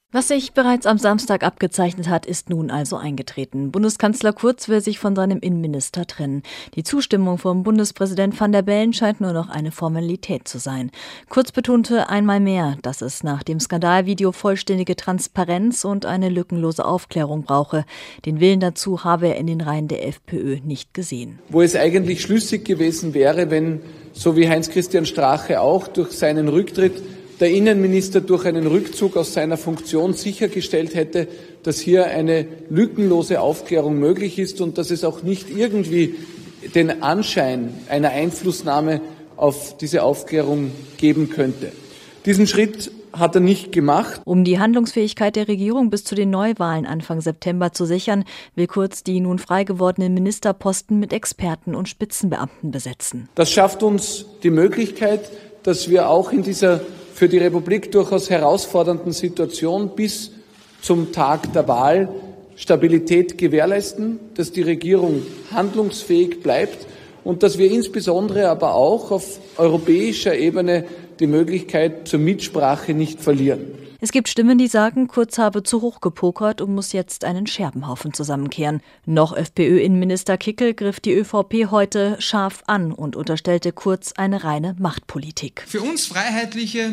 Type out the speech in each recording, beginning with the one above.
Was sich bereits am Samstag abgezeichnet hat, ist nun also eingetreten. Bundeskanzler Kurz will sich von seinem Innenminister trennen. Die Zustimmung vom Bundespräsident Van der Bellen scheint nur noch eine Formalität zu sein. Kurz betonte einmal mehr, dass es nach dem Skandalvideo vollständige Transparenz und eine lückenlose Aufklärung brauche. Den Willen dazu habe er in den Reihen der FPÖ nicht gesehen. Wo es eigentlich schlüssig gewesen wäre, wenn, so wie Heinz-Christian Strache auch, durch seinen Rücktritt der Innenminister durch einen Rückzug aus seiner Funktion sichergestellt hätte, dass hier eine lückenlose Aufklärung möglich ist und dass es auch nicht irgendwie den Anschein einer Einflussnahme auf diese Aufklärung geben könnte. Diesen Schritt hat er nicht gemacht. Um die Handlungsfähigkeit der Regierung bis zu den Neuwahlen Anfang September zu sichern, will Kurz die nun frei gewordenen Ministerposten mit Experten und Spitzenbeamten besetzen. Das schafft uns die Möglichkeit, dass wir auch in dieser für die Republik durchaus herausfordernden Situation bis zum Tag der Wahl Stabilität gewährleisten, dass die Regierung handlungsfähig bleibt und dass wir insbesondere aber auch auf europäischer Ebene die Möglichkeit zur Mitsprache nicht verlieren. Es gibt Stimmen, die sagen, Kurz habe zu hoch gepokert und muss jetzt einen Scherbenhaufen zusammenkehren. Noch FPÖ-Innenminister Kickl griff die ÖVP heute scharf an und unterstellte Kurz eine reine Machtpolitik. Für uns Freiheitliche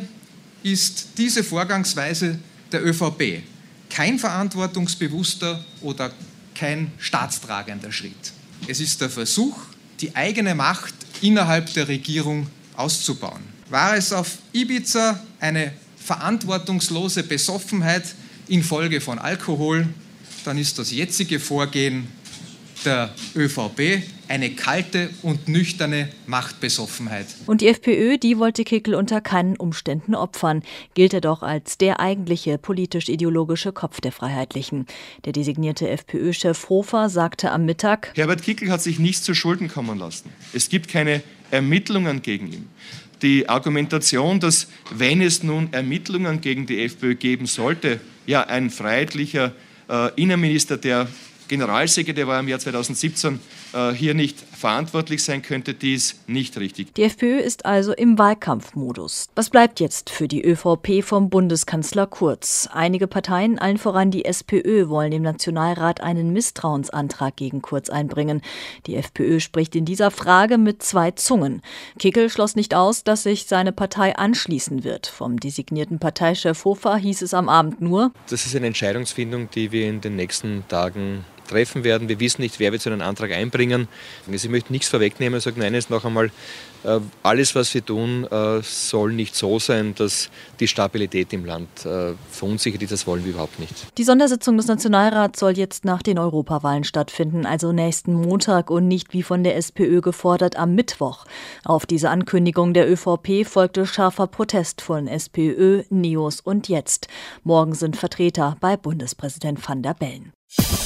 ist diese Vorgangsweise der ÖVP kein verantwortungsbewusster oder kein staatstragender Schritt. Es ist der Versuch, die eigene Macht innerhalb der Regierung auszubauen. War es auf Ibiza eine verantwortungslose Besoffenheit infolge von Alkohol, dann ist das jetzige Vorgehen der ÖVP eine kalte und nüchterne Machtbesoffenheit. Und die FPÖ, die wollte Kickl unter keinen Umständen opfern, gilt er doch als der eigentliche politisch-ideologische Kopf der Freiheitlichen. Der designierte FPÖ-Chef Hofer sagte am Mittag: Herbert Kickl hat sich nichts zu Schulden kommen lassen. Es gibt keine Ermittlungen gegen ihn. Die Argumentation, dass, wenn es nun Ermittlungen gegen die FPÖ geben sollte, ja, ein freiheitlicher Innenminister, der Generalsekretär war im Jahr 2017, hier nicht verantwortlich sein könnte, die ist nicht richtig. Die FPÖ ist also im Wahlkampfmodus. Was bleibt jetzt für die ÖVP vom Bundeskanzler Kurz? Einige Parteien, allen voran die SPÖ, wollen im Nationalrat einen Misstrauensantrag gegen Kurz einbringen. Die FPÖ spricht in dieser Frage mit zwei Zungen. Kickl schloss nicht aus, dass sich seine Partei anschließen wird. Vom designierten Parteichef Hofer hieß es am Abend nur: Das ist eine Entscheidungsfindung, die wir in den nächsten Tagen treffen werden. Wir wissen nicht, wer wird so einen Antrag einbringen. Also ich möchte nichts vorwegnehmen, ich sage nur eines noch einmal, alles, was wir tun, soll nicht so sein, dass die Stabilität im Land verunsichert ist. Das wollen wir überhaupt nicht. Die Sondersitzung des Nationalrats soll jetzt nach den Europawahlen stattfinden, also nächsten Montag und nicht wie von der SPÖ gefordert am Mittwoch. Auf diese Ankündigung der ÖVP folgte scharfer Protest von SPÖ, NEOS und Jetzt. Morgen sind Vertreter bei Bundespräsident Van der Bellen.